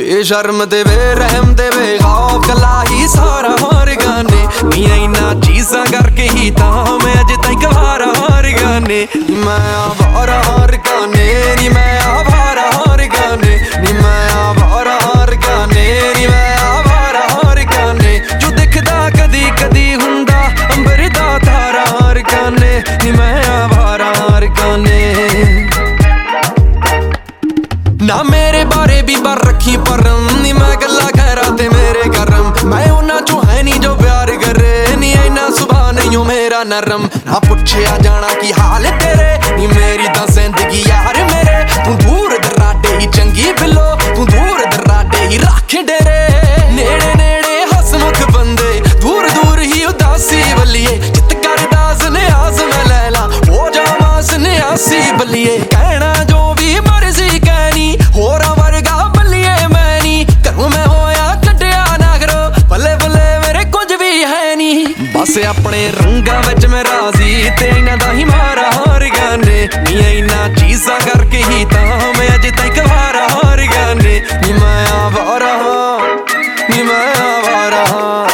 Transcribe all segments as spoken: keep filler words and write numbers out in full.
बेशर्म ते बेरहम ते बेखौफ कला ही सारा हार गाने नी इन्ना चीज़ां करके ही तां मैं अज तक हार हार गाने मैं आवारा हार गाने नी मैं आवारा हार गाने नी मैं आवारा हार गाने नी मैं आवारा हार गाने जो दिखदा कदी कदी हुंदा अंबर दा तारा हार गाने नी मैं आवारा हार गाने ना मेरे बारे भी पर रखी परम नी मैं गल्ला खैरा ते मेरे करम मैं उन्ना चो है नी जो प्यार करे नी इन्ना सुभाव नहीं हो मेरा नरम ना पुछया जाना की हाल तेरे नी मेरी तां जिंदगी यार मेरे तू दूर दराडे ही चंगी बिलो तू दूर दराडे ही रख डेरे नेड़े नेड़े हसमुख बंदे दूर दूर ही उदासी बलिए चित करदा सन्यास मैं लैला हो जावां सन्यासी बलिए कहना जो भी मर्जी कहनी होरा वर्गा बलिए मैं नी करूं मैं होया कड्डिया ना करो भले भले मेरे कुछ भी है नी बस अपने रंगा विच मैं राजी ते इन्हां दा ही मारा हार गाने नी इन्ना चीज़ां करके ही तां मैं अज तक हारा हार गाने नी मैं आवारा नी मैं आवारा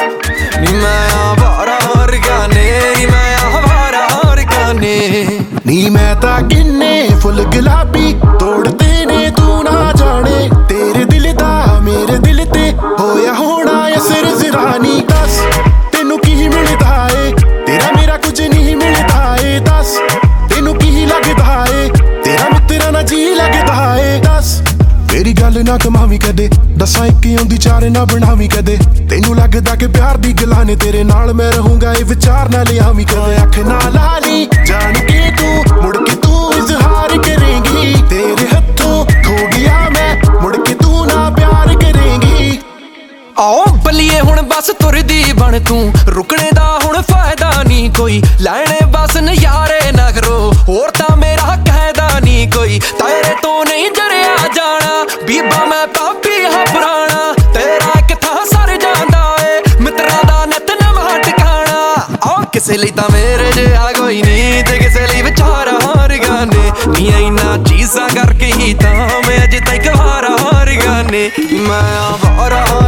नी मैं आवारा हार गाने नी मैं आवारा हार गाने नी मैं तां किन्ने फुल गुलाबी तोड़ते ने तू ना जाने तेरे दिल दा मेरे दिल ते होया होना असर ज़रानी दस तेनू की मिलदा है तेरा मेरा कुछ नहीं मिलदा है दस तेनू की लगदा है तेरा मित्रा ना जी लगदा है दस मेरी गल ना कमावी कदे दसा इक आउंदी चार ना बनावी कदे तेनू लगदा कि प्यार दी गल्लां ने तेरे नाल मैं रहूंगा ये विचार ना लियावी कदे अख ना ला ली जान के तू मुड़ के तू इजहार करेंगी तेरे हत्थों खो गया मैं मुड़ के तू ना प्यार करेंगी आओ बलिए हुण बस तुरदी बन तू रुकने दा हुण फायदा नहीं कोई लैने बस नज़ारे ना करो होर तां मेरा कहदा नहीं कोई तेरे तो नहीं जरिया जाना बीबा मैं पापी हां पुराना तेरा कित्थां सर जांदा ए मित्रा दा नित नवां ठिकाना आओ किसे लई तां मेरे जिहा कोई नहीं ते किसे लई विचार हार गाने नी इन्ना चीज़ां करके ही तां मैं अज तक हार हार गाने मैं आवारा